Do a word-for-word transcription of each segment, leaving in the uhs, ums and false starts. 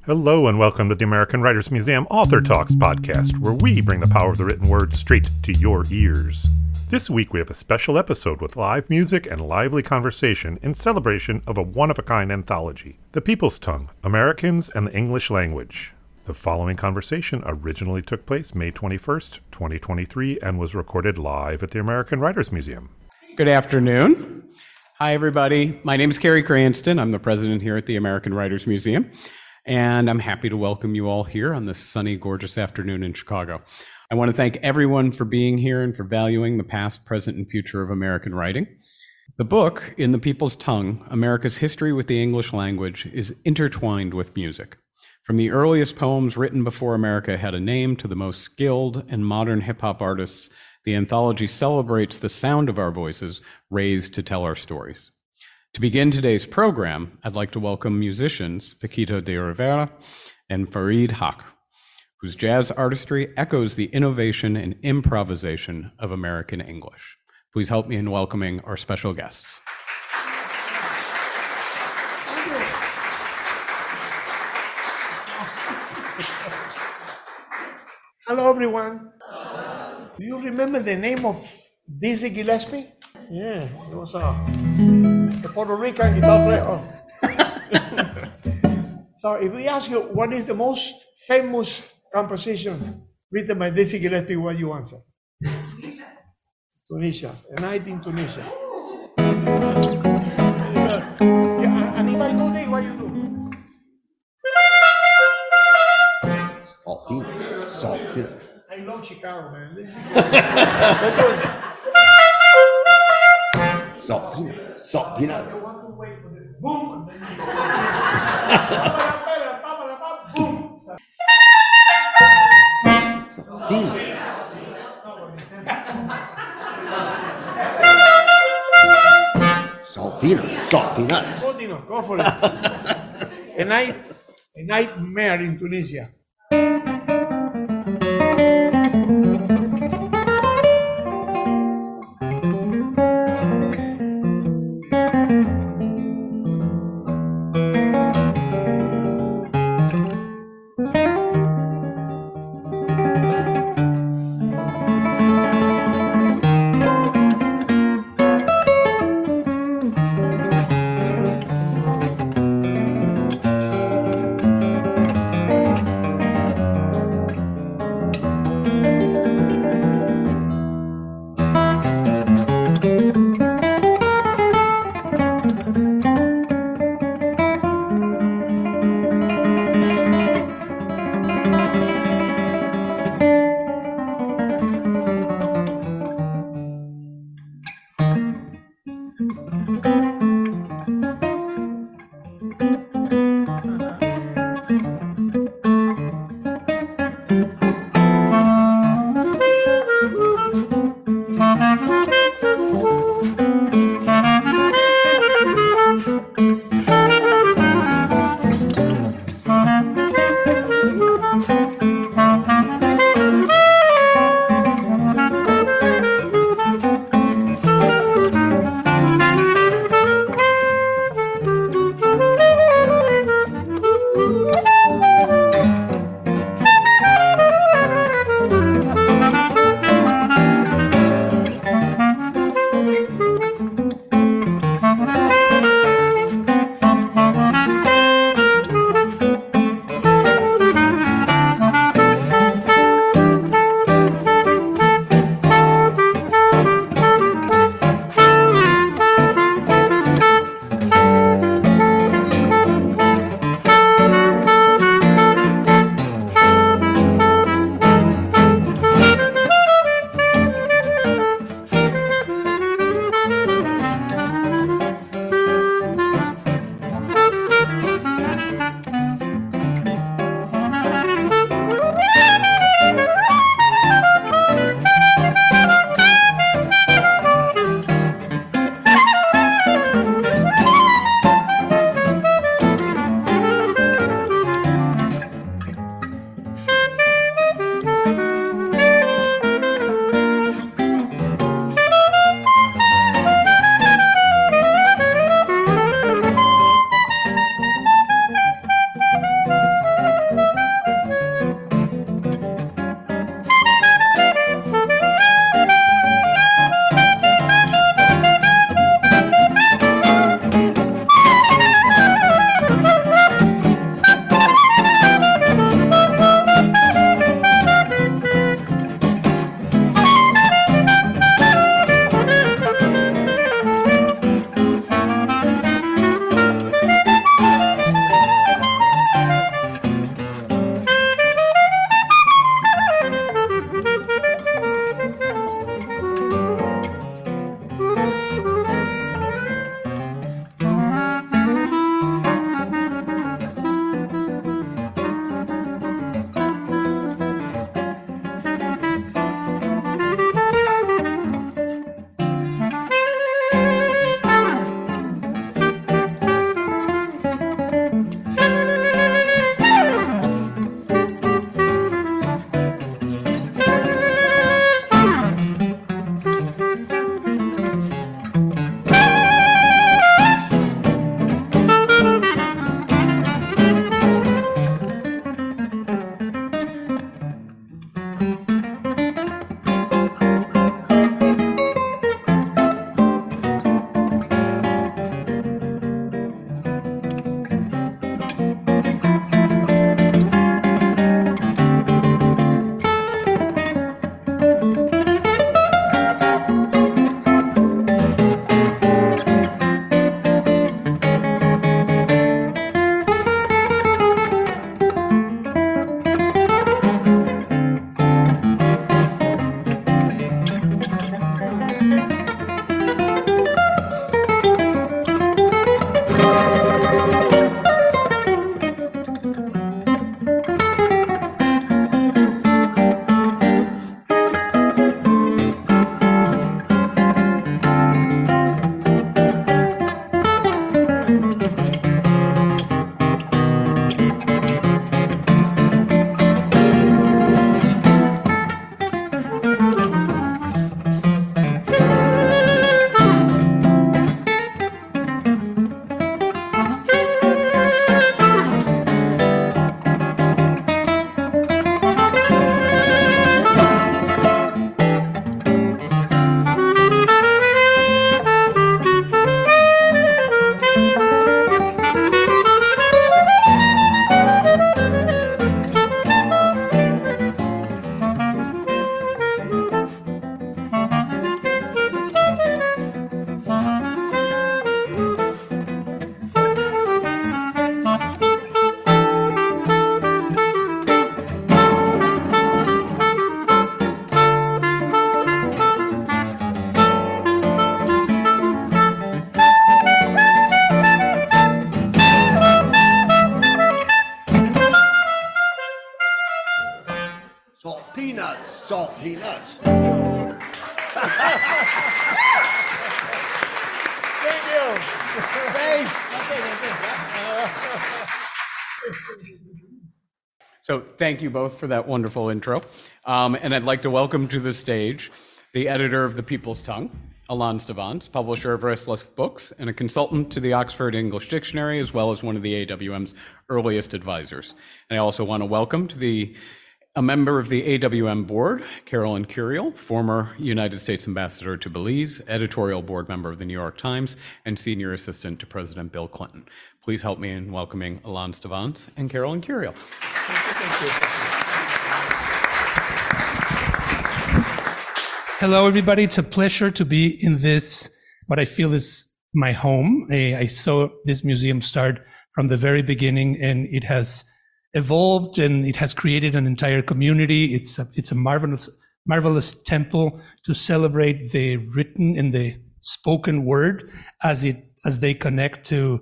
Hello and welcome to the American Writers Museum Author Talks podcast, where we bring the power of the written word straight to your ears. This week we have a special episode with live music and lively conversation in celebration of a one-of-a-kind anthology, The People's Tongue, Americans and the English Language. The following conversation originally took place May twenty-first, twenty twenty-three, and was recorded live at the American Writers Museum. Good afternoon. Hi, everybody. My name is Kerry Cranston. I'm the president here at the American Writers Museum, and I'm happy to welcome you all here on this sunny, gorgeous afternoon in Chicago. I want to thank everyone for being here and for valuing the past, present, and future of American writing. The book, In the People's Tongue, America's History with the English Language, is intertwined with music. From the earliest poems written before America had a name to the most skilled and modern hip-hop artists, the anthology celebrates the sound of our voices raised to tell our stories. To begin today's program, I'd like to welcome musicians Paquito de Rivera and Fareed Haq, whose jazz artistry echoes the innovation and improvisation of American English. Please help me in welcoming our special guests. Hello, everyone. Do you remember the name of Dizzy Gillespie? Yeah, he was a, a Puerto Rican guitar player. Oh. So if we ask you what is the most famous composition written by Dizzy Gillespie, what do you answer? Tunisia. Tunisia. A night in Tunisia. Yeah, and if I do this, what you do? Salt peanuts. Salt peanuts. I love Chicago, man. This is Salt peanuts. Salt peanuts. Boom. Boom. Salt peanuts. Salt peanuts. Salt peanuts. Continue, go for it. A night, a nightmare in Tunisia. peanuts, salt peanuts. Thank you. Thanks. So thank you both for that wonderful intro. Um, and I'd like to welcome to the stage the editor of The People's Tongue, Alain Stavans, publisher of Restless Books, and a consultant to the Oxford English Dictionary, as well as one of the A W M's earliest advisors. And I also want to welcome to the a member of the A W M board, Carolyn Curiel, former United States Ambassador to Belize, editorial board member of the New York Times, and senior assistant to President Bill Clinton. Please help me in welcoming Alain Stavans and Carolyn Curiel. Thank you. Hello, everybody. It's a pleasure to be in this, what I feel is my home. I, I saw this museum start from the very beginning, and it has evolved and it has created an entire community. It's a, it's a marvelous, marvelous temple to celebrate the written and the spoken word as it, as they connect to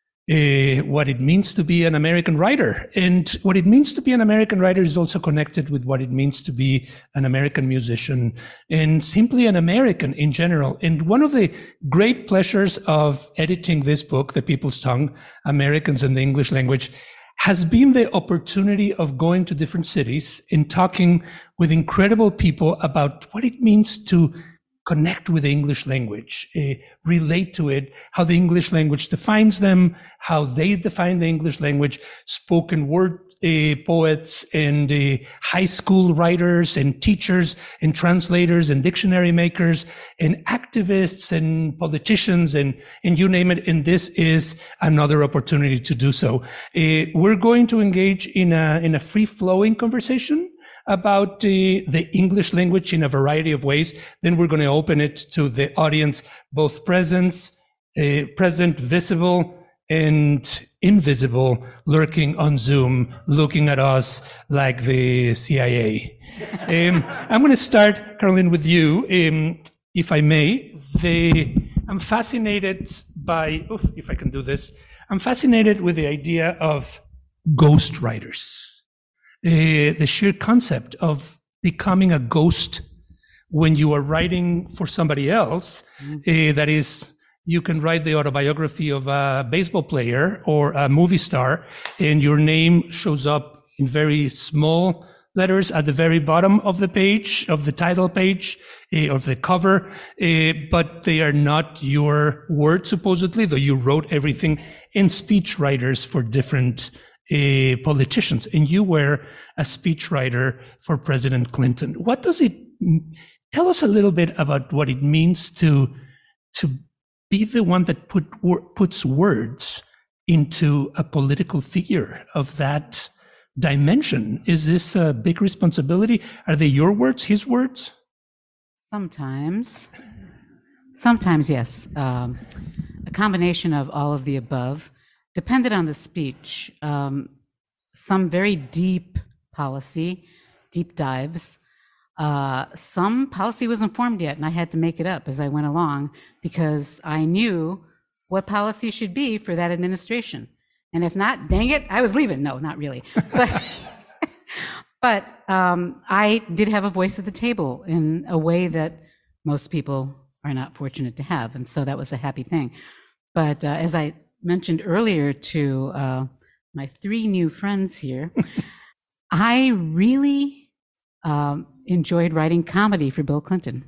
uh, what it means to be an American writer. And what it means to be an American writer is also connected with what it means to be an American musician and simply an American in general. And one of the great pleasures of editing this book, The People's Tongue, Americans and the English Language, has been the opportunity of going to different cities and talking with incredible people about what it means to connect with the English language, uh, relate to it, how the English language defines them, how they define the English language, spoken word uh, poets and uh, high school writers and teachers and translators and dictionary makers and activists and politicians and, and you name it. And this is another opportunity to do so. Uh, we're going to engage in a, in a free-flowing conversation about uh, the English language in a variety of ways. Then we're going to open it to the audience, both present, uh, present, visible, and invisible, lurking on Zoom, looking at us like the C I A. um, I'm going to start, Caroline, with you, um, if I may. The, I'm fascinated by, oof, if I can do this, I'm fascinated with the idea of ghost writers. Uh, the sheer concept of becoming a ghost when you are writing for somebody else. Mm. Uh, that is, you can write the autobiography of a baseball player or a movie star, and your name shows up in very small letters at the very bottom of the page, of the title page, uh, of the cover, uh, but they are not your words, supposedly, though you wrote everything. And speech writers for different Uh, politicians, and you were a speechwriter for President Clinton. What does it tell us a little bit about what it means to to be the one that put puts words into a political figure of that dimension? Is this a big responsibility? Are they your words, his words? Sometimes, sometimes yes. Um, a combination of all of the above. Depended on the speech, um, some very deep policy, deep dives. Uh, some policy wasn't formed yet, and I had to make it up as I went along because I knew what policy should be for that administration. And if not, dang it, I was leaving. No, not really. But, but um, I did have a voice at the table in a way that most people are not fortunate to have, and so that was a happy thing. But uh, as I mentioned earlier to uh, my three new friends here, I really um, enjoyed writing comedy for Bill Clinton.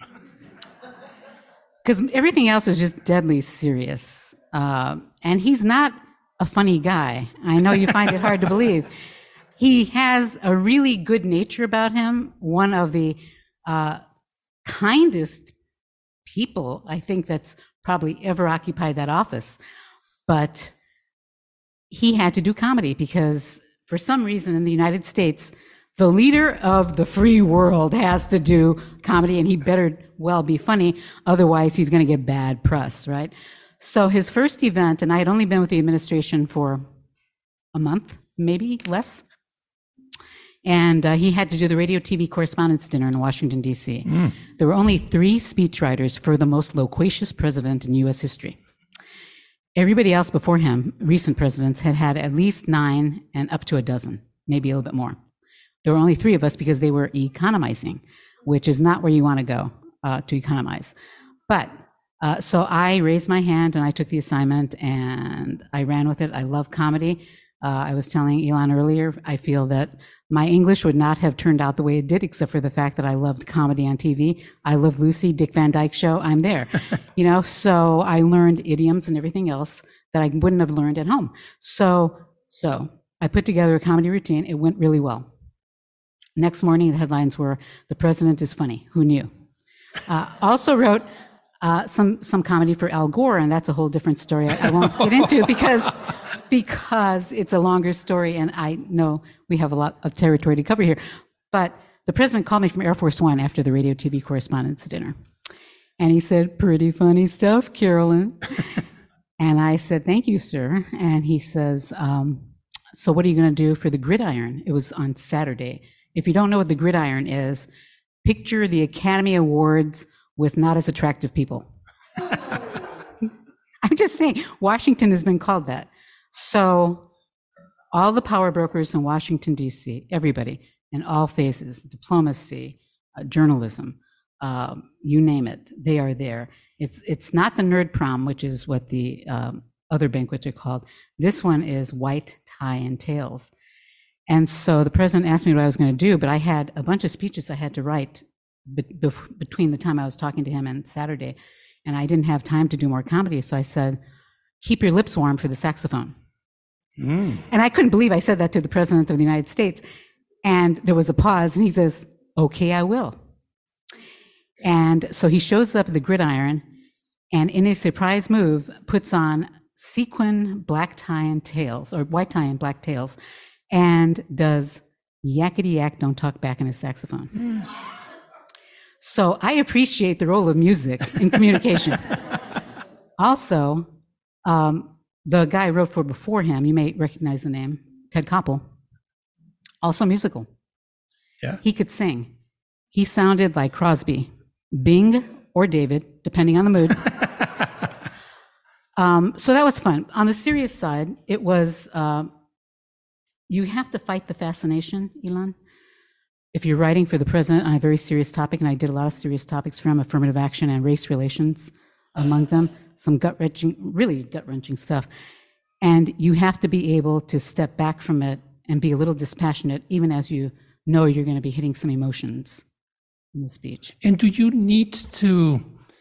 Because everything else is just deadly serious. Uh, and he's not a funny guy. I know you find it hard to believe. He has a really good nature about him, one of the uh, kindest people I think that's probably ever occupied that office. But he had to do comedy because for some reason in the United States, the leader of the free world has to do comedy, and he better well be funny. Otherwise, he's going to get bad press, right? So his first event, and I had only been with the administration for a month, maybe less. And uh, he had to do the radio T V correspondence dinner in Washington, D C. Mm. There were only three speechwriters for the most loquacious president in U S history. Everybody else before him, recent presidents, had had at least nine and up to a dozen, maybe a little bit more. there were only three of us because they were economizing, which is not where you want to go uh, to economize. But uh, so I raised my hand and I took the assignment and I ran with it. I love comedy. Uh, I was telling Elon earlier, I feel that my English would not have turned out the way it did, except for the fact that I loved comedy on T V. I Love Lucy, Dick Van Dyke Show, I'm there. You know, so I learned idioms and everything else that I wouldn't have learned at home. So, so I put together a comedy routine. It went really well. Next morning, the headlines were, "The president is funny." Who knew? Uh, also wrote uh, some some comedy for Al Gore, and that's a whole different story I, I won't get into because because it's a longer story, and I know we have a lot of territory to cover here. But the president called me from Air Force One after the radio T V correspondence dinner, and he said, "Pretty funny stuff, Carolyn." And I said, "Thank you, sir." And he says, um, "So what are you going to do for the gridiron?" It was on Saturday. If you don't know what the gridiron is, picture the Academy Awards with not as attractive people. I'm just saying, Washington has been called that. So all the power brokers in Washington, D C, everybody in all phases, diplomacy, uh, journalism, um, you name it, they are there. It's it's not the nerd prom, which is what the um, other banquets are called. This one is white tie and tails. And so the president asked me what I was going to do, but I had a bunch of speeches I had to write be- bef- between the time I was talking to him and Saturday, and I didn't have time to do more comedy. So I said, "Keep your lips warm for the saxophone." Mm. And I couldn't believe I said that to the president of the United States. And there was a pause, and he says, "Okay, I will." And so he shows up at the gridiron, and in a surprise move, puts on sequin black tie and tails, or white tie and black tails, and does yakety yak, don't talk back in his saxophone. Mm. So I appreciate the role of music in communication. Also, um, the guy I wrote for before him, you may recognize the name, Ted Koppel, also musical. Yeah. He could sing. He sounded like Crosby, Bing, or David, depending on the mood. um, so that was fun. On the serious side, it was, uh, you have to fight the fascination, Elon. If you're writing for the president on a very serious topic, and I did a lot of serious topics from affirmative action and race relations among them, some gut-wrenching, really gut-wrenching stuff. And you have to be able to step back from it and be a little dispassionate, even as you know you're going to be hitting some emotions in the speech. And do you need to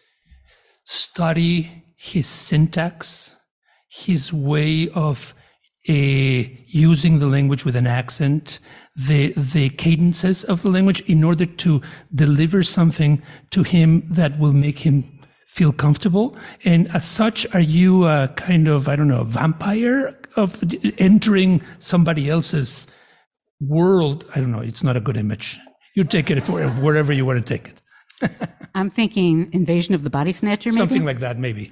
study his syntax, his way of uh, using the language with an accent, the the cadences of the language, in order to deliver something to him that will make him feel comfortable? And as such, are you a kind of, I don't know, vampire of entering somebody else's world? I don't know, it's not a good image. You take it for wherever you want to take it. I'm thinking Invasion of the Body Snatcher, maybe? Something like that, maybe.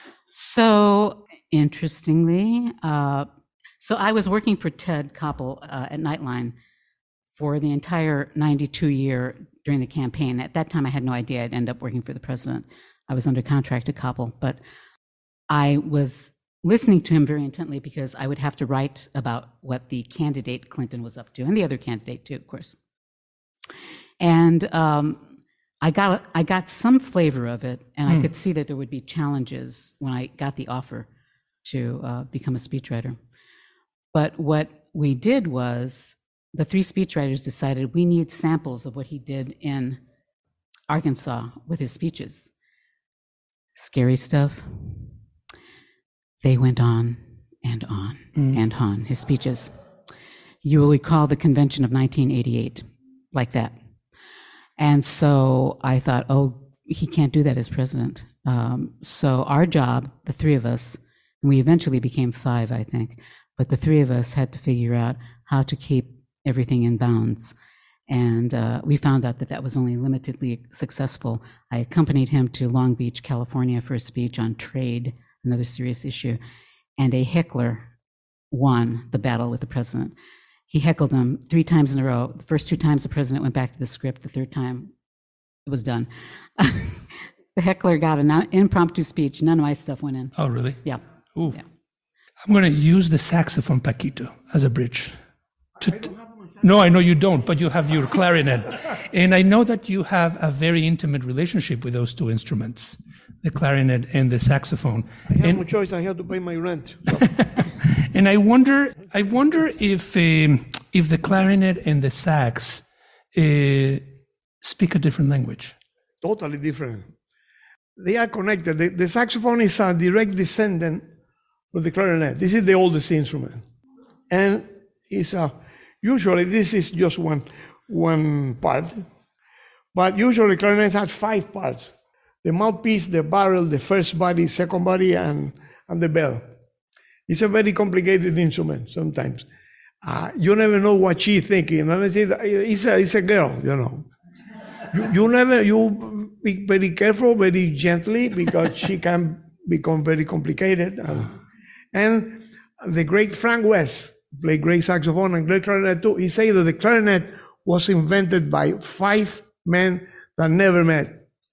So, interestingly, uh, so I was working for Ted Koppel uh, at Nightline for the entire ninety-two year during the campaign. At that time, I had no idea I'd end up working for the president. I was under contract to Koppel, but I was listening to him very intently because I would have to write about what the candidate Clinton was up to, and the other candidate too, of course. And um, I got I got some flavor of it, and mm. I could see that there would be challenges when I got the offer to uh, become a speechwriter. But what we did was, the three speechwriters decided we need samples of what he did in Arkansas with his speeches. Scary stuff. They went on and on mm. and on, his speeches. You will recall the convention of nineteen eighty-eight, like that. And so I thought, oh, he can't do that as president. Um, so our job, the three of us, and we eventually became five, I think, but the three of us had to figure out how to keep everything in bounds. And uh, we found out that that was only limitedly successful. I accompanied him to Long Beach, California for a speech on trade, another serious issue, and a heckler won the battle with the president. He heckled him three times in a row. The first two times the president went back to the script. The third time it was done. The heckler got an impromptu speech. None of my stuff went in. Oh, really? Yeah. Ooh. Yeah. I'm going to use the saxophone, Paquito, as a bridge. To, No, I know you don't, but you have your clarinet. And I know that you have a very intimate relationship with those two instruments, the clarinet and the saxophone. I have And, no choice. I have to pay my rent. So, and I wonder, I wonder if um, if the clarinet and the sax uh, speak a different language. totally different. They are connected. The, the saxophone is a direct descendant of the clarinet. This is the oldest instrument. And it's a, usually this is just one, one part. But usually clarinet has five parts. The mouthpiece, the barrel, the first body, second body, and, and the bell. It's a very complicated instrument sometimes. Uh, you never know what she's thinking. And I say, it's a, it's a girl, you know. You, you never, you be very careful, very gently, because she can become very complicated. And, and the great Frank West played great saxophone and great clarinet too. He said that the clarinet was invented by five men that never met.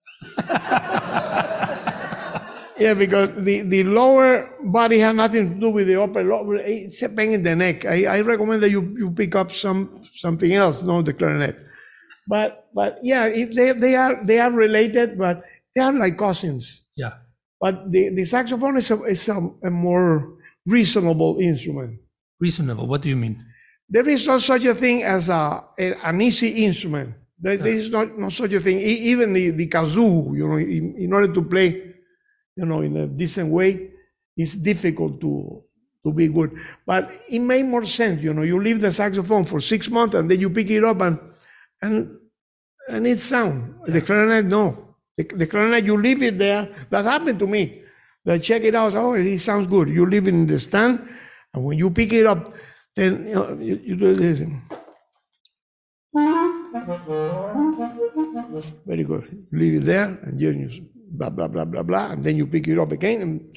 Yeah, because the, the lower body has nothing to do with the upper lower. It's a pain in the neck. I, I recommend that you, you pick up some something else, not the clarinet. But but yeah, it, they they are they are related, but they are like cousins. Yeah. But the, the saxophone is a is a, a more reasonable instrument. Reasonable. What do you mean? There is not such a thing as a, a an easy instrument. There, there is not, not such a thing. E- even the, the kazoo, you know, in, in order to play, you know, in a decent way, it's difficult to to be good. But it made more sense, you know. You leave the saxophone for six months and then you pick it up and and and it's sound. The clarinet, no. The, the clarinet, you leave it there. That happened to me. I check it out. Oh, it sounds good. You leave it in the stand, and when you pick it up, then you know, you, you do this. Very good. You leave it there, and then you blah blah blah blah blah, and then you pick it up again, and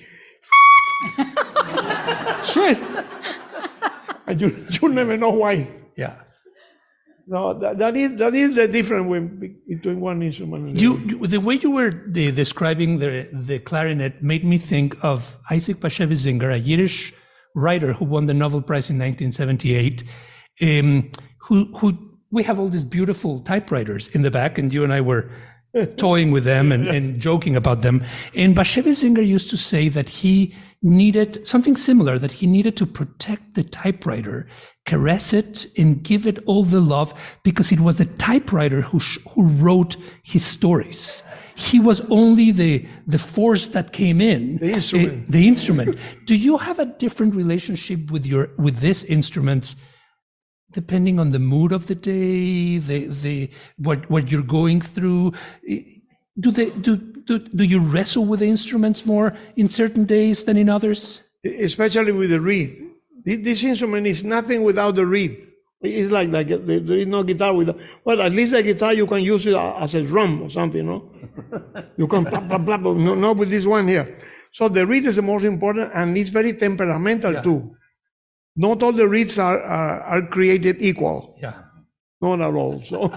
shit. And you you never know why. Yeah. No, that, that is that is the difference when, between one instrument and the You, other. you, the way you were de- describing the the clarinet made me think of Isaac Bashevis Singer, a Yiddish writer who won the Nobel Prize in nineteen seventy-eight. Um, who who we have all these beautiful typewriters in the back, and you and I were toying with them and, and joking about them. And Bashevis Singer used to say that he needed something similar, that he needed to protect the typewriter, caress it, and give it all the love, because it was the typewriter who sh- who wrote his stories. He was only the the force that came in. The instrument. Uh, the instrument. Do you have a different relationship with your with this instrument, depending on the mood of the day, the the what what you're going through? Do they do do do you wrestle with the instruments more in certain days than in others? Especially with the reed. This, this instrument is nothing without the reed. It's like, like there is no guitar without, well, at least a guitar you can use it as a drum or something, no? You can blah, blah, blah, blah, no, not with this one here. So the reed is the most important, and it's very temperamental Yeah. too. Not all the reeds are, are, are created equal. Yeah. Not at all. So,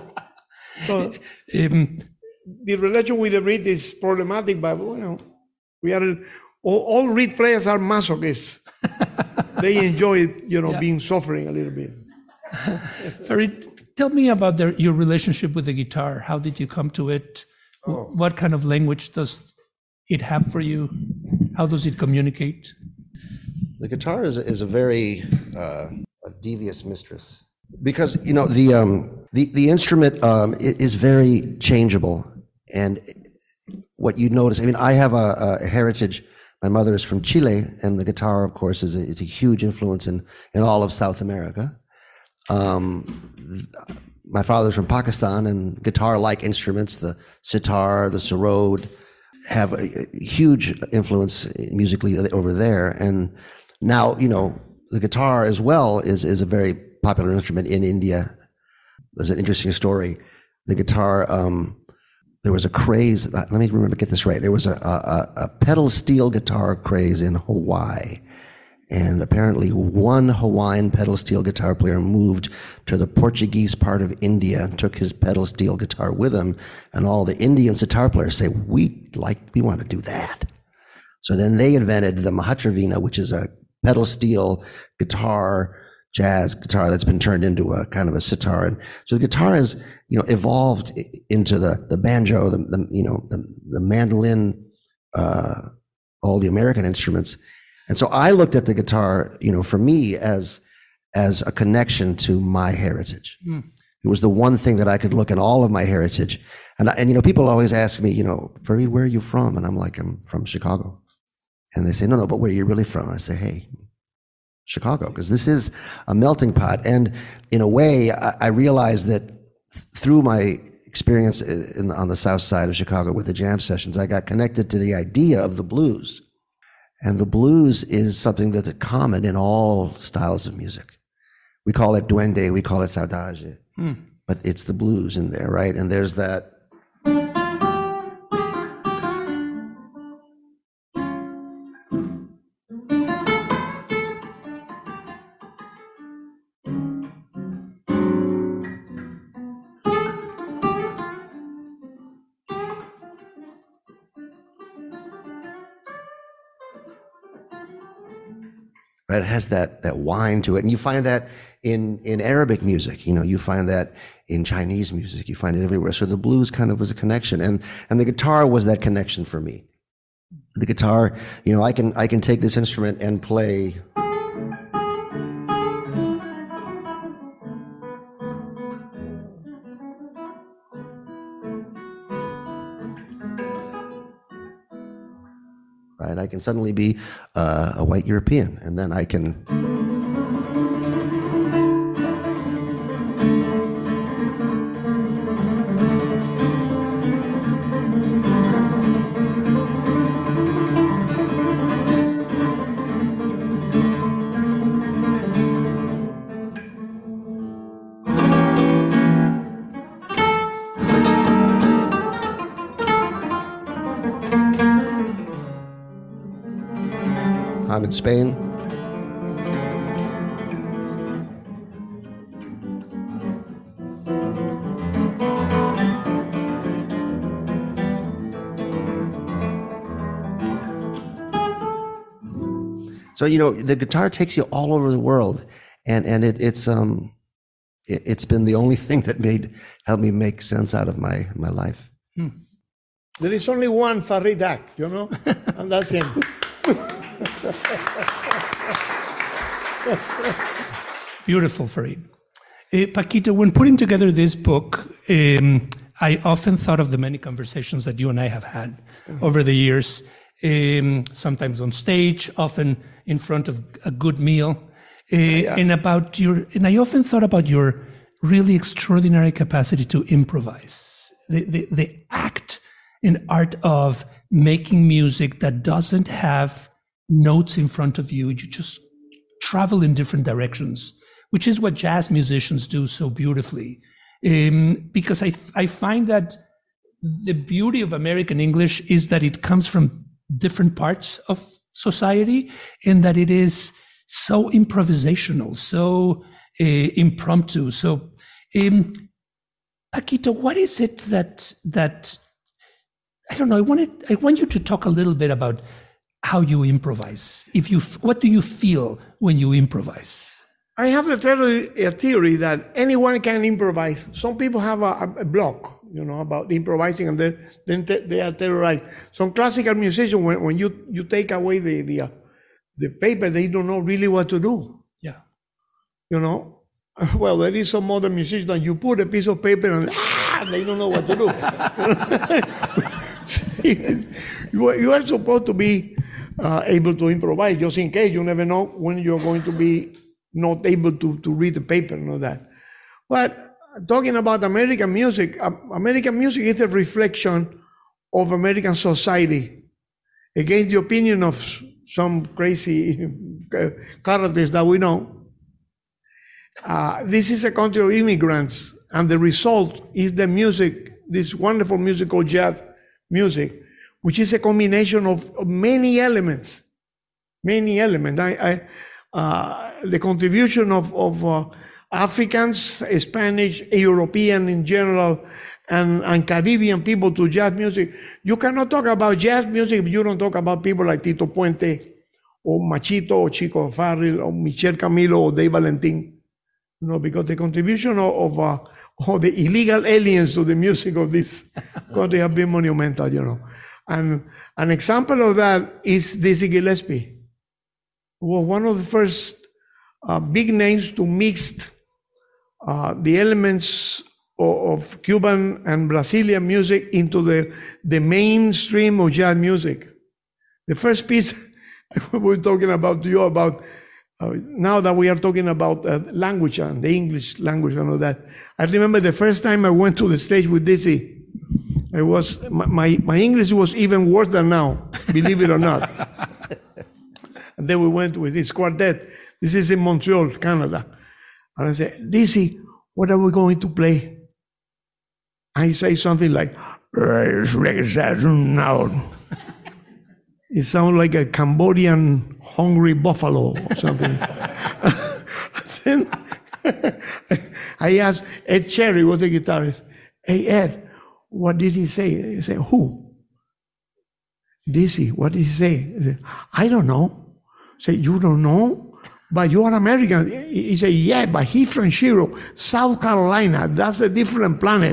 so Um, the relation with the reed is problematic, but you know, we are all, all reed players are masochists. They enjoy it, you know, Yeah. being suffering a little bit. Farid, tell me about their, your relationship with the guitar. How did you come to it? Oh. What kind of language does it have for you? How does it communicate? The guitar is a, is a very uh, a devious mistress, because you know the um, the the instrument um, i- is very changeable, and what you notice. I mean, I have a, a heritage. My mother is from Chile, and the guitar, of course, is a, is a huge influence in in all of South America. Um, my father's from Pakistan, and guitar-like instruments, the sitar, the sarod, have a, a huge influence musically over there. And now, you know, the guitar as well is is a very popular instrument in India. There's an interesting story. The guitar, um, there was a craze. Let me remember, get this right. There was a, a, a pedal steel guitar craze in Hawaii. And apparently one Hawaiian pedal steel guitar player moved to the Portuguese part of India and took his pedal steel guitar with him. And all the Indian sitar players say, we like, we want to do that. So then they invented the Mahatravina, which is a pedal steel guitar jazz guitar that's been turned into a kind of a sitar. And so the guitar has, you know, evolved into the, the banjo, the, the you know, the, the mandolin, uh, all the American instruments. And so I looked at the guitar, you know, for me as, as a connection to my heritage. Mm. It was the one thing that I could look at all of my heritage. And, and, you know, people always ask me, you know, Fareed, where are you from? And I'm like, I'm from Chicago. And they say, no, no, but where are you really from? I say, hey, Chicago, because this is a melting pot. And in a way, I, I realized that th- through my experience in, on the south side of Chicago with the jam sessions, I got connected to the idea of the blues. And the blues is something that's common in all styles of music. We call it duende, we call it saudade, hmm. but it's the blues in there, right? And there's that. Right, it has that that whine to it, and you find that in in Arabic music. You know, you find that in Chinese music. You find it everywhere. So the blues kind of was a connection, and and the guitar was that connection for me. The guitar, you know, I can I can take this instrument and play. Right, I can suddenly be uh, a white European, and then I can. I'm in Spain. So, you know, the guitar takes you all over the world, and, and it, it's, um, it, it's been the only thing that made, helped me make sense out of my, my life. Hmm. There is only one Fareed Haque, you know, and that's him. Beautiful, Fareed. Uh, Paquito, when putting together this book, um, I often thought of the many conversations that you and I have had mm-hmm. over the years, um, sometimes on stage, often in front of a good meal, uh, yeah. and about your. And I often thought about your really extraordinary capacity to improvise, the the, the act and art of making music that doesn't have notes in front of you. You just travel in different directions, which is what jazz musicians do so beautifully. Um, because I I find that the beauty of American English is that it comes from different parts of society, and that it is so improvisational, so uh, impromptu. So, um, Paquito, what is it that that I don't know? I wanted I want you to talk a little bit about how you improvise. If you, what do you feel when you improvise? I have a theory, a theory that anyone can improvise. Some people have a, a block, you know, about improvising, and then then they are terrorized. Some classical musicians, when, when you, you take away the the, uh, the paper, they don't know really what to do. Yeah. You know, well, there is some other musicians that you put a piece of paper and ah, they don't know what to do. you, you are supposed to be uh, able to improvise, just in case. You never know when you're going to be not able to, to read the paper and all that. But talking about American music, uh, American music is a reflection of American society against the opinion of some crazy characters that we know. Uh, this is a country of immigrants, and the result is the music, this wonderful musical jazz music, which is a combination of, of many elements, many elements. I, I Uh, the contribution of, of uh, Africans, Spanish, European in general, and, and Caribbean people to jazz music. You cannot talk about jazz music if you don't talk about people like Tito Puente or Machito, or Chico Farrell, or Michel Camilo, or Dave Valentin. You know, because the contribution of, of, uh, of the illegal aliens to the music of this country have been monumental, you know. And an example of that is Dizzy Gillespie, who was one of the first uh, big names to mix uh, the elements of, of Cuban and Brazilian music into the, the mainstream of jazz music. The first piece we were talking about to you about Uh, now that we are talking about uh, language and the English language and all that, I remember the first time I went to the stage with Dizzy, I was, my, my, my English was even worse than now, believe it or not. And then we went with his quartet. This is in Montreal, Canada. And I said, Dizzy, what are we going to play? And he says something like, it sounds like a Cambodian hungry buffalo or something. Then I asked Ed Cherry, was the guitarist, hey, Ed, what did he say? He said, who? Dizzy, what did he say? He said, I don't know. I said, you don't know? But you are American. He said, yeah, but he's from Shiro, South Carolina. That's a different planet.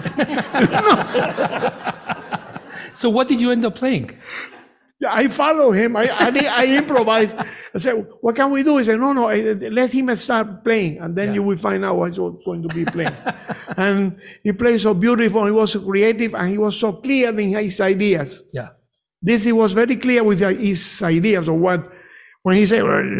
So what did you end up playing? I follow him. I, I, I improvise. I said, what can we do? He said, no, no, let him start playing. And then yeah. you will find out what's going to be playing. And he played so beautiful. He was so creative and he was so clear in his ideas. Yeah. This, he was very clear with his ideas of what, when he said,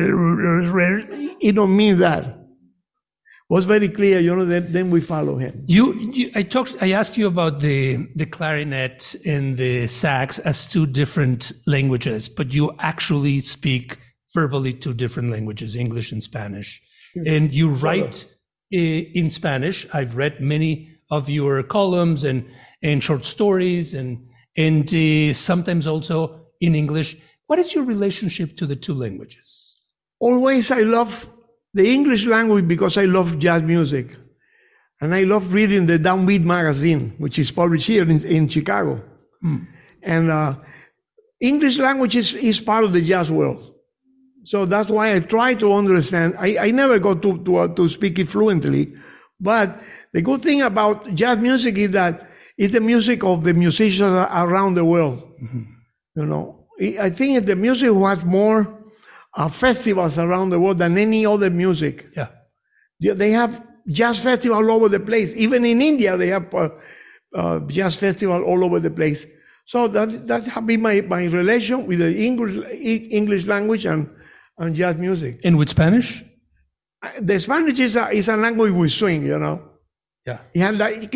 he don't mean that. Was very clear, you know, then, then we follow him. You, you, I talked, I asked you about the, the clarinet and the sax as two different languages, but you actually speak verbally two different languages, English and Spanish. And you write in Spanish. I've read many of your columns and, and short stories and, and uh, sometimes also in English. What is your relationship to the two languages? Always I love the English language because I love jazz music. And I love reading the Downbeat magazine, which is published here in, in Chicago. Mm. And uh, English language is, is part of the jazz world. So that's why I try to understand. I, I never got to, to, uh, to speak it fluently. But the good thing about jazz music is that it's the music of the musicians around the world. Mm-hmm. You know, I think it's the music who has more Uh, festivals around the world than any other music. Yeah, they have jazz festival all over the place. Even in India, they have uh, uh, jazz festival all over the place. So that that's been my, my relation with the English English language and, and jazz music. And with Spanish? The Spanish is a, is a language we swing, you know. Yeah. Yeah, like,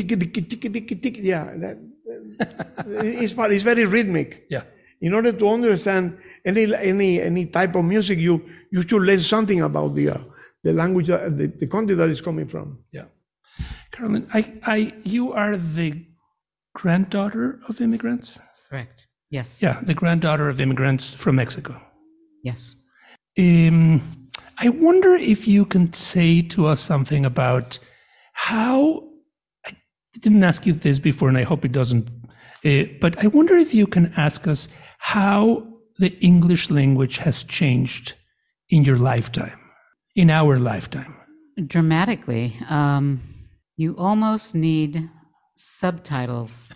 yeah, that, it's, it's very rhythmic. Yeah. In order to understand any any any type of music, you you should learn something about the uh, the language, uh, the, the country that is coming from. Yeah, Carolyn, I, I, you are the granddaughter of immigrants? Correct. Yes. Yeah, the granddaughter of immigrants from Mexico. Yes. Um, I wonder if you can say to us something about how. I didn't ask you this before, and I hope it doesn't. Uh, but I wonder if you can ask us how the English language has changed in your lifetime, in our lifetime. Dramatically. Um, you almost need subtitles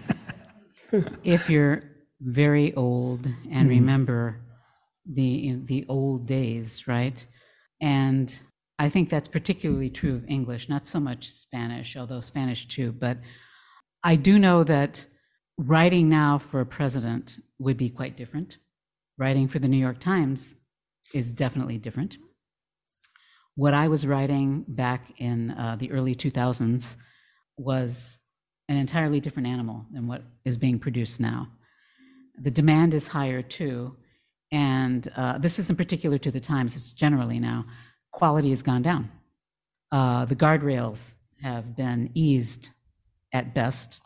if you're very old and mm. remember the the old days, right? And I think that's particularly true of English, not so much Spanish, although Spanish too. But I do know that writing now for a president would be quite different. Writing for the New York Times is definitely different. What I was writing back in uh, the early two thousands was an entirely different animal than what is being produced now. The demand is higher too, and uh, this isn't particular to the Times, it's generally now. Quality has gone down. Uh, the guardrails have been eased at best.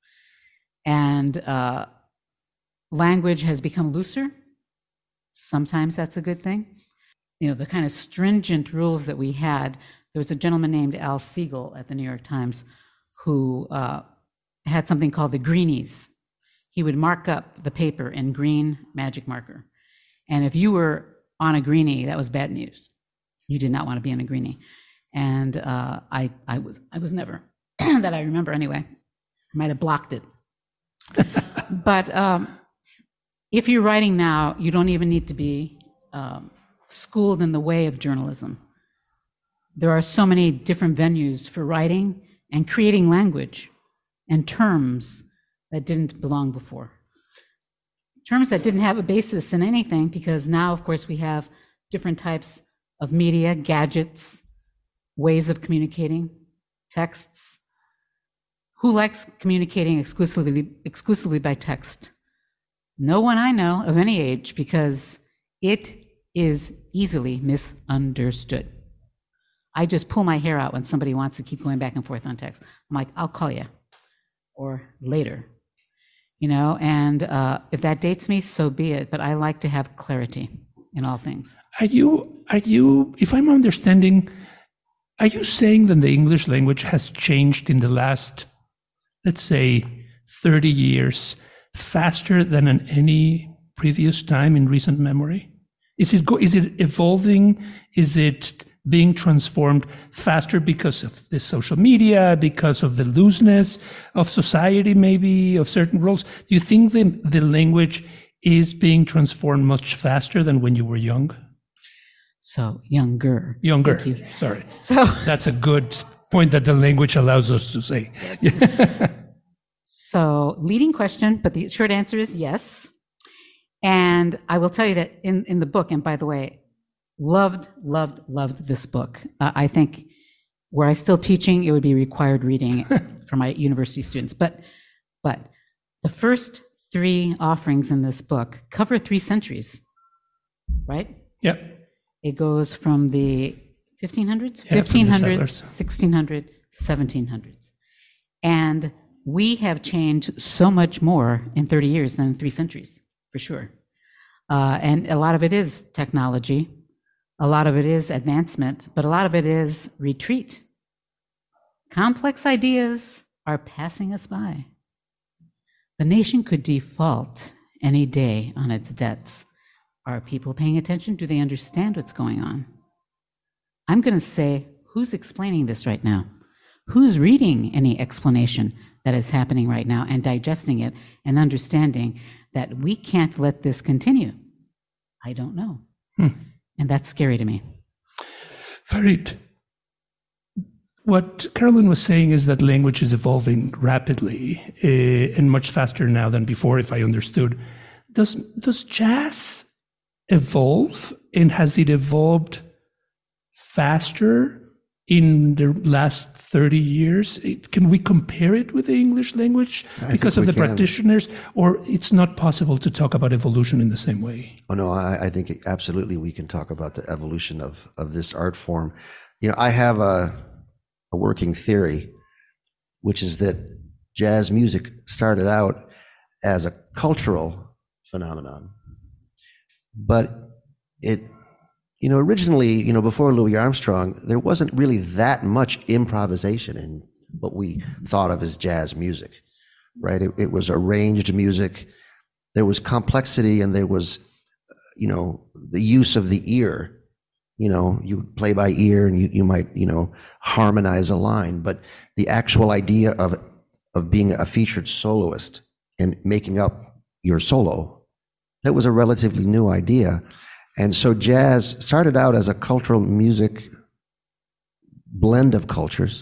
And uh, language has become looser. Sometimes that's a good thing. You know, the kind of stringent rules that we had, there was a gentleman named Al Siegel at the New York Times who uh, had something called the greenies. He would mark up the paper in green magic marker. And if you were on a greenie, that was bad news. You did not want to be on a greenie. And uh, I, I was, I was never, that I remember anyway. I might have blocked it. But um, if you're writing now, you don't even need to be um, schooled in the way of journalism. There are so many different venues for writing and creating language and terms that didn't belong before. Terms that didn't have a basis in anything, because now, of course, we have different types of media, gadgets, ways of communicating, texts. Who likes communicating exclusively, exclusively by text? No one I know of any age, because it is easily misunderstood. I just pull my hair out when somebody wants to keep going back and forth on text. I'm like, I'll call you, or later, you know, and uh, if that dates me, so be it. But I like to have clarity in all things. Are you, are you, if I'm understanding, are you saying that the English language has changed in the last, let's say, thirty years faster than in any previous time in recent memory? Is it go, is it evolving? Is it being transformed faster because of the social media, because of the looseness of society, maybe of certain roles? Do you think the, the language is being transformed much faster than when you were young? So younger. Younger, Thank you. sorry. So That's a good point that the language allows us to say. Yes. So leading question, but the short answer is yes. And I will tell you that in, in the book, and by the way, loved, loved, loved this book. Uh, I think were I still teaching, it would be required reading for my university students. But, but the first three offerings in this book cover three centuries, right? Yeah. It goes from the fifteen hundreds, Yeah, from the fifteen hundreds, settlers. sixteen hundreds, seventeen hundreds. And we have changed so much more in thirty years than in three centuries, for sure. Uh, and a lot of it is technology. A lot of it is advancement, but a lot of it is retreat. Complex ideas are passing us by. The nation could default any day on its debts. Are people paying attention? Do they understand what's going on? I'm going to say, who's explaining this right now? Who's reading any explanation that is happening right now and digesting it and understanding that we can't let this continue? I don't know. Hmm. And that's scary to me. Farid, what Carolyn was saying is that language is evolving rapidly uh, and much faster now than before, if I understood. Does, does jazz evolve, and has it evolved faster in the last thirty years? It, can we compare it with the English language because of the can. practitioners, or it's not possible to talk about evolution in the same way? Oh no, I, I think absolutely we can talk about the evolution of, of this art form. You know, I have a, a working theory, which is that jazz music started out as a cultural phenomenon, but it You know, originally, you know, before Louis Armstrong, there wasn't really that much improvisation in what we thought of as jazz music, right? It, it was arranged music. There was complexity, and there was, you know, the use of the ear. You know, you would play by ear, and you, you might, you know, harmonize a line. But the actual idea of of being a featured soloist and making up your solo, that was a relatively new idea. And so jazz started out as a cultural music blend of cultures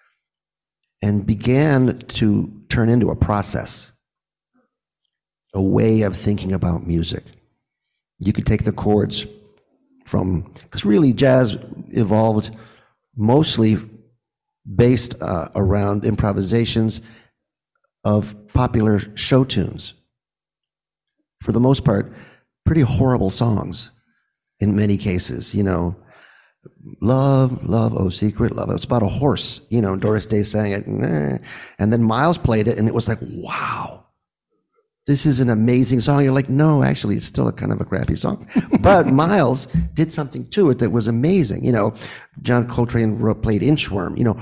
and began to turn into a process, a way of thinking about music. You could take the chords from, because really jazz evolved mostly based uh, around improvisations of popular show tunes. For the most part, pretty horrible songs. In many cases, you know, love, love, oh secret love. It's about a horse, you know, Doris Day sang it. And then Miles played it, and it was like, wow, this is an amazing song. You're like, no, actually, it's still a kind of a crappy song. But Miles did something to it that was amazing. You know, John Coltrane played Inchworm, you know,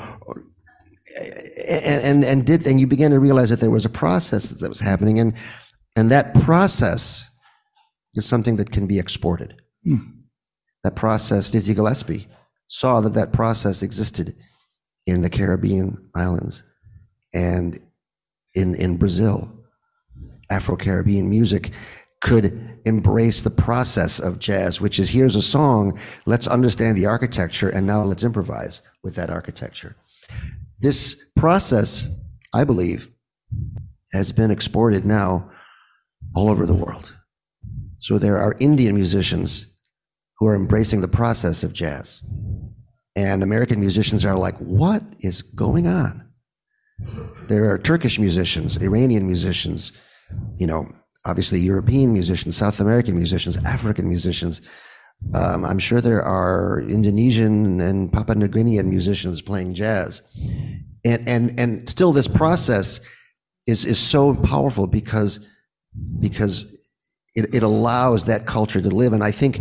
and, and, and did, and you began to realize that there was a process that was happening. And, and that process is something that can be exported. That process, Dizzy Gillespie saw that that process existed in the Caribbean islands and in, in Brazil. Afro-Caribbean music could embrace the process of jazz, which is, here's a song, let's understand the architecture, and now let's improvise with that architecture. This process, I believe, has been exported now all over the world. So there are Indian musicians who are embracing the process of jazz. And American musicians are like, what is going on? There are Turkish musicians, Iranian musicians, you know, obviously European musicians, South American musicians, African musicians. Um, I'm sure there are Indonesian and Papua New Guinean musicians playing jazz. And, and, and still this process is, is so powerful because, because it, it allows that culture to live. And I think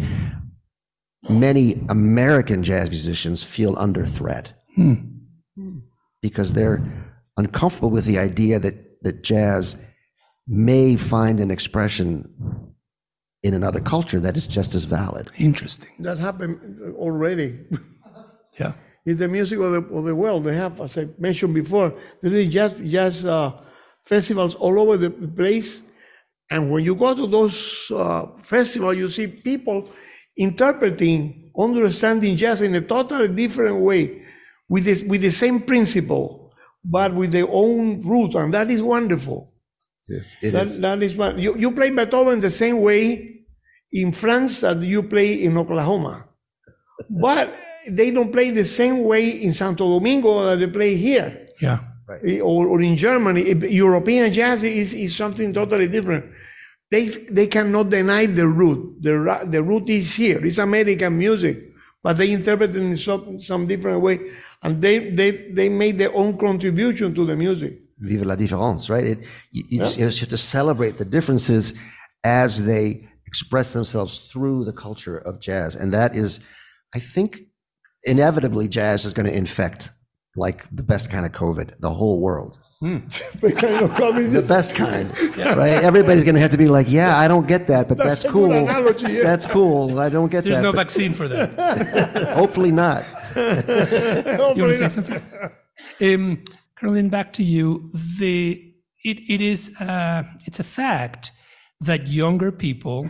many American jazz musicians feel under threat hmm. because they're uncomfortable with the idea that, that jazz may find an expression in another culture that is just as valid. Interesting. That happened already. Yeah. In the music of the, of the world, they have, as I mentioned before, there is jazz, jazz uh, festivals all over the place. And when you go to those uh, festivals, you see people interpreting, understanding jazz in a totally different way, with this, with the same principle, but with their own root, and that is wonderful. Yes, it that, is. That is what you, you play Beethoven the same way in France that you play in Oklahoma, but they don't play the same way in Santo Domingo that they play here. Yeah. Right. Or, or in Germany. European jazz is, is something totally different. They they cannot deny the root. The, the root is here. It's American music, but they interpret it in some, some different way. And they, they, they made their own contribution to the music. Vive la différence, right? It, you, you, Yeah. just, you have to celebrate the differences as they express themselves through the culture of jazz. And that is, I think, inevitably jazz is going to infect, like the best kind of COVID, the whole world. The kind of comedy. The best kind, right? Everybody's going to have to be like, yeah, I don't get that, but that's, That's a cool. good analogy, yeah. That's cool. I don't get There's that. no but vaccine for that. hopefully not. You want to say something? Um, Caroline, back to you. The it it is uh, it's a fact that younger people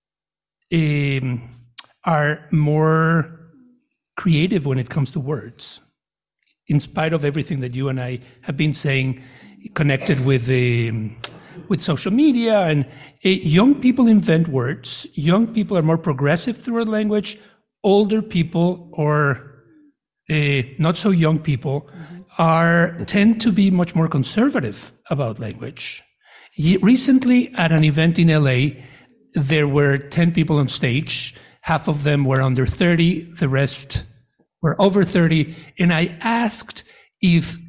um, are more creative when it comes to words, in spite of everything that you and I have been saying, connected with the um, with social media. And uh, young people invent words. Young people are more progressive through a language. Older people, or uh, not so young people, are tend to be much more conservative about language. Ye- recently, at an event in L A, there were ten people on stage. Half of them were under thirty, the rest were over thirty. And I asked if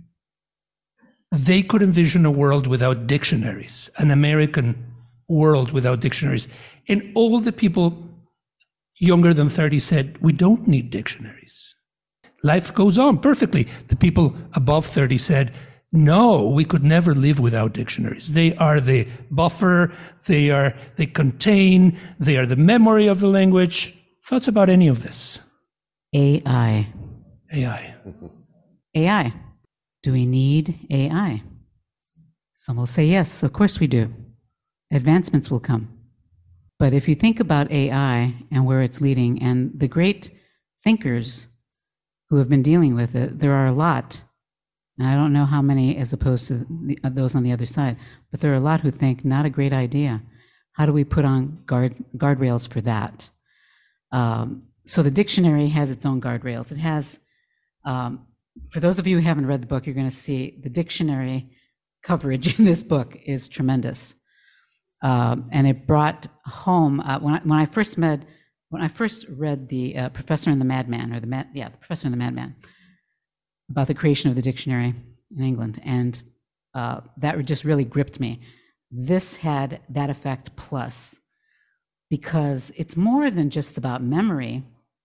they could envision a world without dictionaries, an American world without dictionaries. And all the people younger than thirty said, we don't need dictionaries. Life goes on perfectly. The people above thirty said, no, we could never live without dictionaries. They are the buffer, they are, they contain, they are the memory of the language. Thoughts about any of this? A I. A I. A I. Do we need A I? Some will say yes, of course we do. Advancements will come. But if you think about A I and where it's leading, and the great thinkers who have been dealing with it, there are a lot, and I don't know how many as opposed to the, those on the other side, but there are a lot who think not a great idea. How do we put on guard guardrails for that? Um, so the dictionary has its own guardrails. It has, um, for those of you who haven't read the book, you're going to see the dictionary coverage in this book is tremendous. Um, and it brought home, uh, when, I, when I first met, when I first read the uh, Professor and the Madman, or the Mad, yeah, the Professor and the Madman, about the creation of the dictionary in England, and uh, that just really gripped me. This had that effect plus, because it's more than just about memory.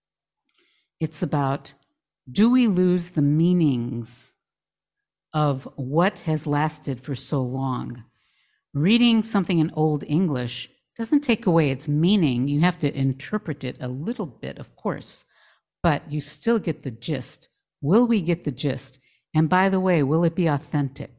It's about, do we lose the meanings of what has lasted for so long? Reading something in Old English Doesn't take away its meaning. You have to interpret it a little bit, of course, but you still get the gist. Will we get the gist? And by the way, will it be authentic?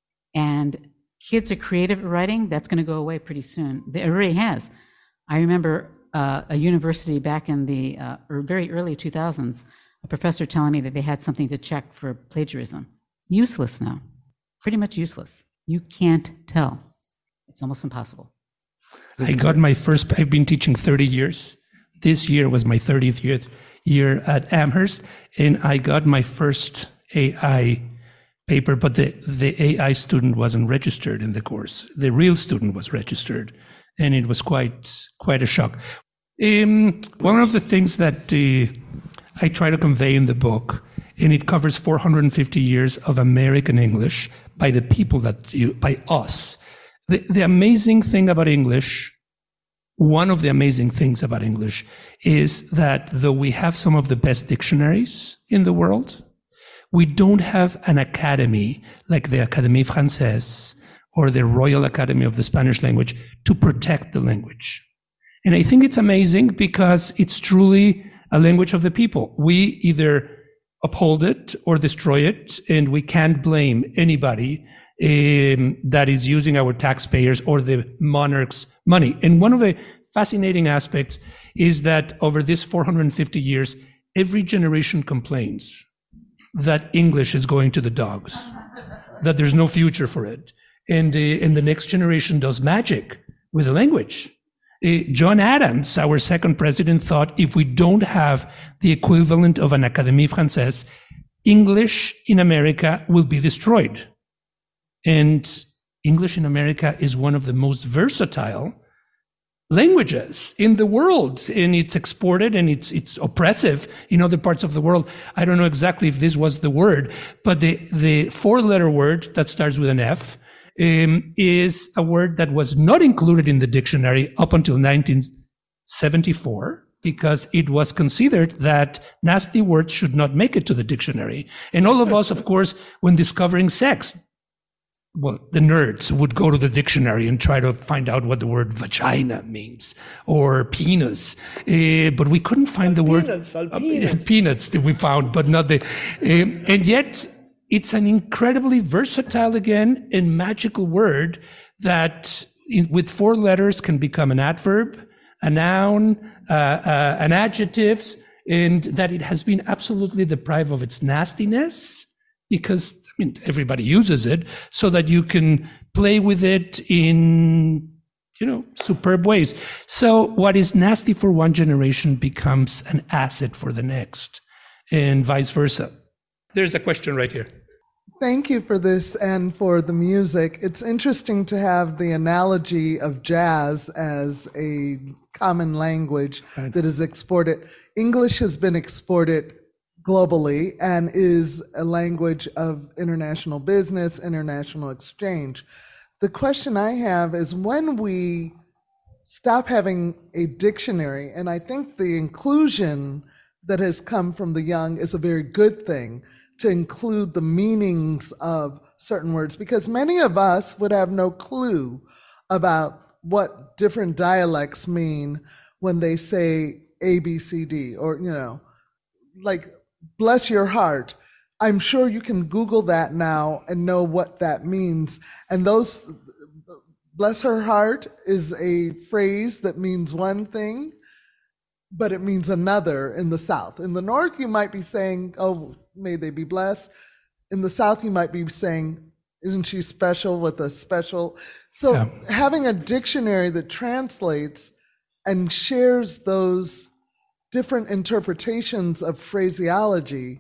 And kids are creative at writing. That's going to go away pretty soon. It already has. I remember uh, a university back in the uh, or very early two thousands, a professor telling me that they had something to check for plagiarism. Useless now. Pretty much useless. You can't tell. It's almost impossible. I got my first, I've been teaching thirty years. This year was my thirtieth year, year at Amherst, and I got my first A I paper, but the, the A I student wasn't registered in the course. The real student was registered, and it was quite quite a shock. Um, one of the things that uh, I try to convey in the book, and it covers four hundred fifty years of American English by the people that you, by us. The, the amazing thing about English, one of the amazing things about English is that though we have some of the best dictionaries in the world, we don't have an academy like the Académie Française or the Royal Academy of the Spanish language to protect the language. And I think it's amazing because it's truly a language of the people. We either uphold it or destroy it, and we can't blame anybody um, that is using our taxpayers or the monarch's money. And one of the fascinating aspects is that over this four hundred fifty years, every generation complains that English is going to the dogs, that there's no future for it. And, uh, and the next generation does magic with the language. Uh, John Adams, our second president, thought if we don't have the equivalent of an Académie Française, English in America will be destroyed. And English in America is one of the most versatile languages in the world, and it's exported and it's it's oppressive in other parts of the world. I don't know exactly if this was the word, but the the four-letter word that starts with an F um, is a word that was not included in the dictionary up until nineteen seventy-four, because it was considered that nasty words should not make it to the dictionary. And all of us, of course, when discovering sex, well, the nerds would go to the dictionary and try to find out what the word vagina means or penis. Uh, but we couldn't find the Peanuts, word uh, peanuts. peanuts that we found, but not the. Uh, and yet, it's an incredibly versatile, again, and magical word that in, with four letters can become an adverb, a noun, uh, uh, an adjective, and that it has been absolutely deprived of its nastiness because I mean, everybody uses it so that you can play with it in, you know, superb ways. So what is nasty for one generation becomes an asset for the next, and vice versa. There's a question right here. Thank you for this and for the music. It's interesting to have the analogy of jazz as a common language Right. that is exported. English has been exported globally and is a language of international business, international exchange. The question I have is when we stop having a dictionary, and I think the inclusion that has come from the young is a very good thing, to include the meanings of certain words, because many of us would have no clue about what different dialects mean when they say A, B, C, D, or, you know, like, bless your heart. I'm sure you can Google that now and know what that means. And those, bless her heart is a phrase that means one thing, but it means another in the South. In the North, you might be saying, oh, may they be blessed. In the South, you might be saying, isn't she special with a special? So Yeah. having a dictionary that translates and shares those different interpretations of phraseology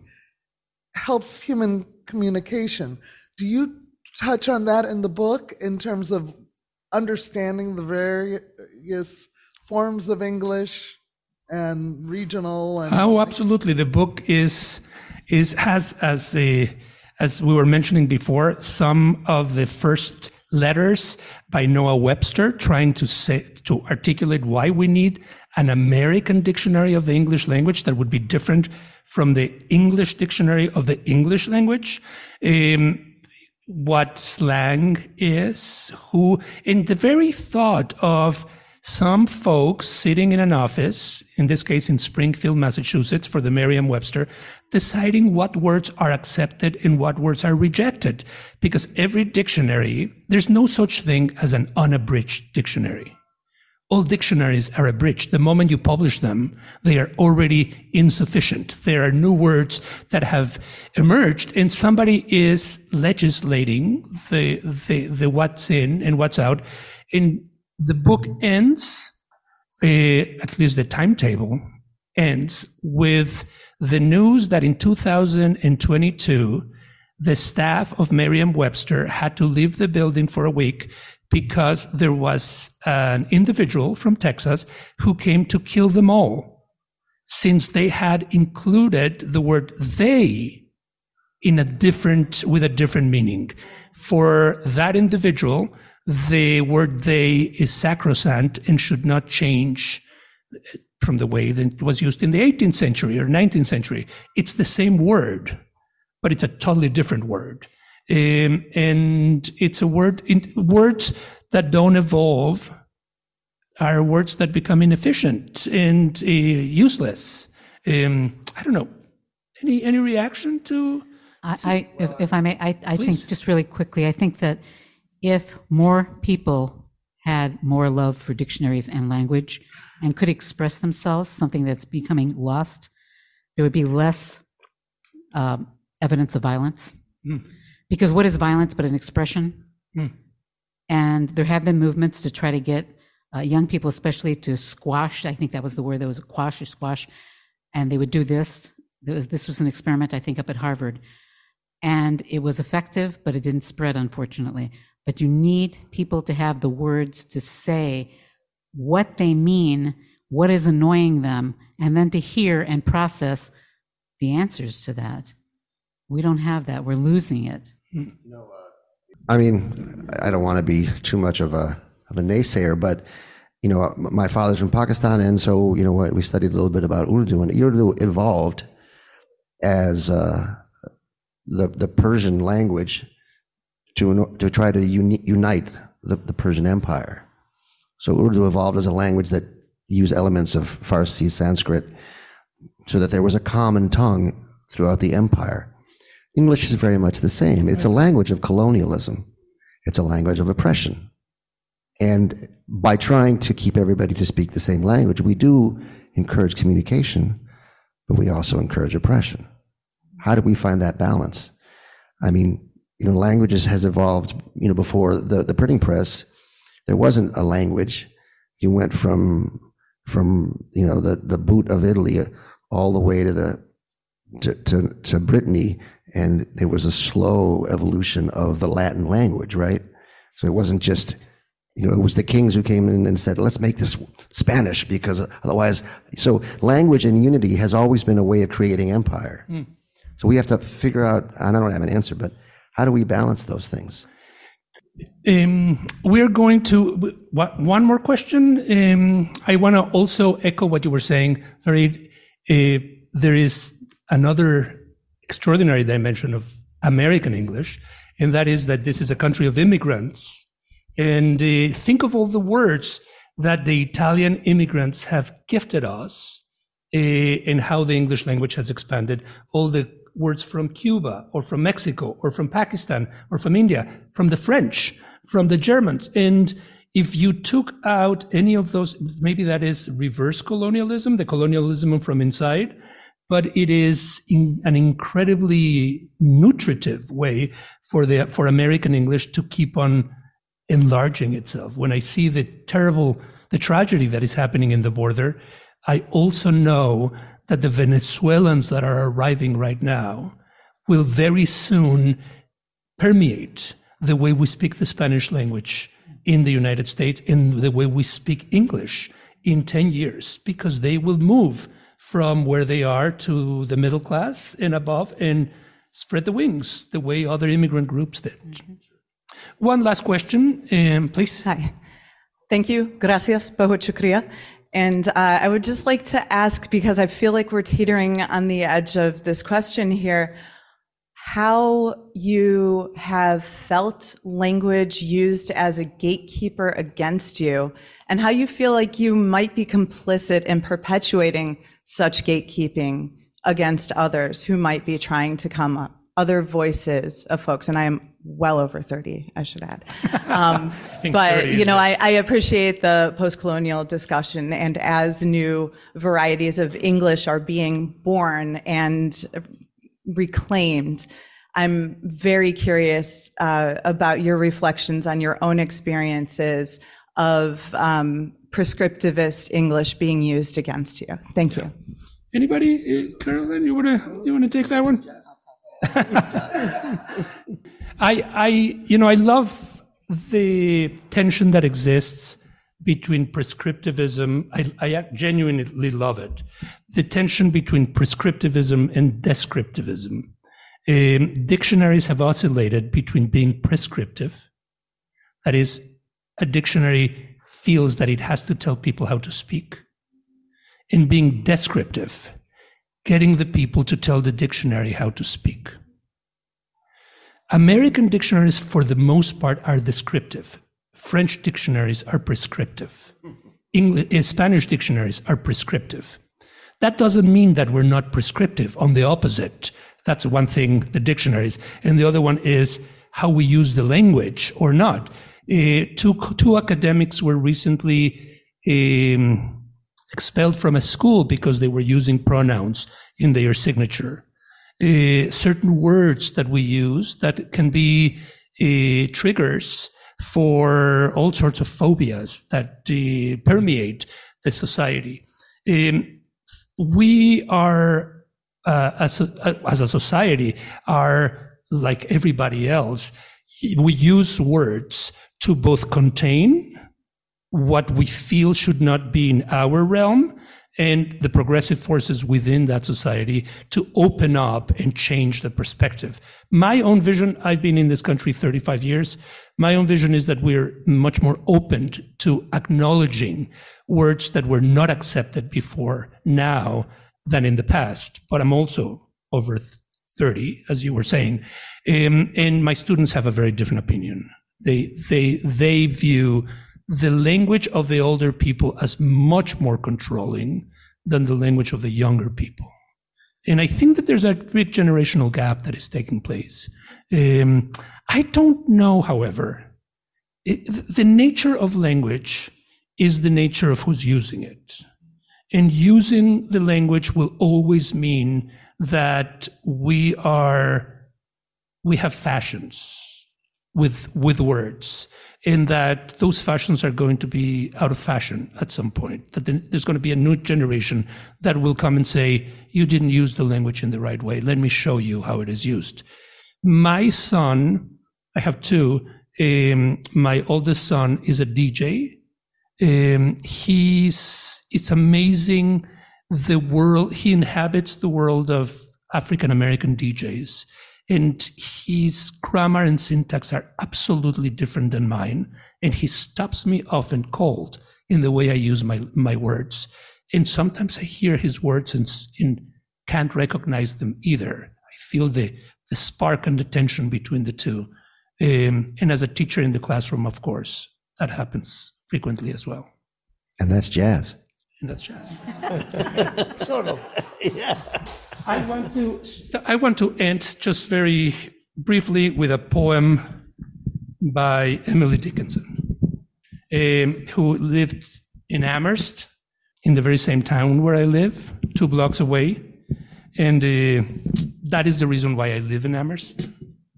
helps human communication. Do you touch on that in the book in terms of understanding the various forms of English and regional? And Oh, absolutely. The book is is has as a as we were mentioning before, some of the first letters by Noah Webster trying to say to articulate why we need an American dictionary of the English language that would be different from the English dictionary of the English language. Um, what slang is, who, in the very thought of some folks sitting in an office, in this case in Springfield, Massachusetts, for the Merriam-Webster, deciding what words are accepted and what words are rejected. Because every dictionary, there's no such thing as an unabridged dictionary. All dictionaries are abridged. The moment you publish them, they are already insufficient. There are new words that have emerged, and somebody is legislating the, the, the what's in and what's out. And the book ends, uh, at least the timetable ends, with the news that in two thousand twenty-two, the staff of Merriam-Webster had to leave the building for a week because there was an individual from Texas who came to kill them all, since they had included the word they in a different, with a different meaning. For that individual, the word they is sacrosanct and should not change from the way that it was used in the eighteenth century or nineteenth century. It's the same word, but it's a totally different word. Um, and it's a word, in, words that don't evolve are words that become inefficient and uh, useless. Um, I don't know. Any any reaction to? I, I if, if I may, I, I think just really quickly, I think that if more people had more love for dictionaries and language and could express themselves, something that's becoming lost, there would be less um, evidence of violence. Mm. Because what is violence but an expression? Mm. And there have been movements to try to get uh, young people especially to squash, I think that was the word, there was a quash or squash, and they would do this. There was, this was an experiment, I think, up at Harvard. And it was effective, but it didn't spread, unfortunately. But you need people to have the words to say what they mean, what is annoying them, and then to hear and process the answers to that. We don't have that. We're losing it. You know, uh, I mean, I don't want to be too much of a of a naysayer, but you know, my father's from Pakistan, and so you know what, we studied a little bit about Urdu, and Urdu evolved as uh, the the Persian language to to try to uni- unite the, the Persian Empire. So Urdu evolved as a language that used elements of Farsi, Sanskrit, so that there was a common tongue throughout the empire. English is very much the same. It's a language of colonialism. It's a language of oppression. And by trying to keep everybody to speak the same language, we do encourage communication, but we also encourage oppression. How do we find that balance? I mean, you know, languages has evolved, you know, before the, the printing press, there wasn't a language. You went from, from, you know, the, the boot of Italy all the way to the, to, to, to Brittany, and there was a slow evolution of the Latin language, right? So it wasn't just, you know, it was the kings who came in and said, let's make this Spanish because otherwise, so language and unity has always been a way of creating empire. Mm. So we have to figure out, I don't have an answer, but how do we balance those things? Um, we're going to, what, one more question. Um, I want to also echo what you were saying. Very, uh, there is another extraordinary dimension of American English, and that is that this is a country of immigrants. And uh, think of all the words that the Italian immigrants have gifted us, uh, and how the English language has expanded. All the words from Cuba or from Mexico or from Pakistan or from India, from the French, from the Germans. And if you took out any of those, maybe that is reverse colonialism, the colonialism from inside, but it is in an incredibly nutritive way for the for American English to keep on enlarging itself. When I see the terrible, the tragedy that is happening in the border, I also know that the Venezuelans that are arriving right now will very soon permeate the way we speak the Spanish language in the United States and the way we speak English in ten years, because they will move from where they are to the middle class and above and spread the wings the way other immigrant groups did. Mm-hmm. One last question, um, please. Hi. Thank you. Gracias. Bahut shukriya. And uh, I would just like to ask, because I feel like we're teetering on the edge of this question here, how you have felt language used as a gatekeeper against you, and how you feel like you might be complicit in perpetuating such gatekeeping against others who might be trying to come up, other voices of folks. And I am well over thirty, I should add. Um, but, you know, I, I appreciate the post-colonial discussion, and as new varieties of English are being born and reclaimed, I'm very curious uh, about your reflections on your own experiences of um, prescriptivist English being used against you. Thank you. Anybody, uh, Carolyn, you wanna you wanna take that one? I I you know I love the tension that exists between prescriptivism. I, I genuinely love it. The tension between prescriptivism and descriptivism. Um, dictionaries have oscillated between being prescriptive, that is, a dictionary feels that it has to tell people how to speak, and being descriptive, getting the people to tell the dictionary how to speak. American dictionaries, for the most part, are descriptive. French dictionaries are prescriptive. English, Spanish dictionaries are prescriptive. That doesn't mean that we're not prescriptive. On the opposite, that's one thing, the dictionaries. And the other one is how we use the language or not. Uh, two, two academics were recently um, expelled from a school because they were using pronouns in their signature. Uh, certain words that we use that can be uh, triggers for all sorts of phobias that uh, permeate the society. Um, we are, uh, as, a, as a society, are like everybody else. We use words to both contain what we feel should not be in our realm and the progressive forces within that society to open up and change the perspective. My own vision, I've been in this country thirty-five years, my own vision is that we're much more open to acknowledging words that were not accepted before now than in the past. But I'm also over thirty, as you were saying, um, and my students have a very different opinion. They, they, they view the language of the older people as much more controlling than the language of the younger people. And I think that there's a big generational gap that is taking place. Um, I don't know, however, it, the nature of language is the nature of who's using it. And using the language will always mean that we are, we have fashions with, with words, in that those fashions are going to be out of fashion at some point, that there's going to be a new generation that will come and say, you didn't use the language in the right way. Let me show you how it is used. My son, I have two, um, my oldest son is a D J. Um, he's, it's amazing the world, he inhabits the world of African-American D Js. And his grammar and syntax are absolutely different than mine. And he stops me often cold in the way I use my, my words. And sometimes I hear his words and, and can't recognize them either. I feel the, the spark and the tension between the two. Um, and as a teacher in the classroom, of course, that happens frequently as well. And that's jazz. And that's jazz. Sort of. Yeah. I want to I want to end just very briefly with a poem by Emily Dickinson, um, who lived in Amherst, in the very same town where I live, two blocks away. And uh, that is the reason why I live in Amherst.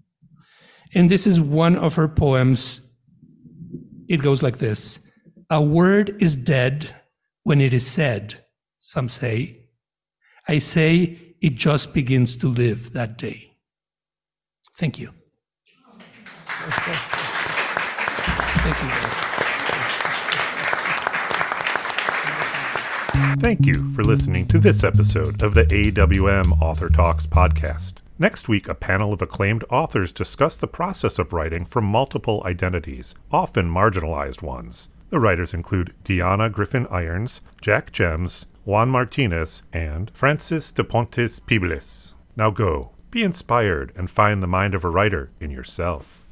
And this is one of her poems. It goes like this. A word is dead when it is said, some say. I say, it just begins to live that day. Thank you. Thank you, guys. Thank you for listening to this episode of the A W M Author Talks podcast. Next week, a panel of acclaimed authors discuss the process of writing from multiple identities, often marginalized ones. The writers include Diana Griffin Irons, Jack Gems, Juan Martinez, and Francis de Pontes Pibles. Now go, Be inspired and find the mind of a writer in yourself.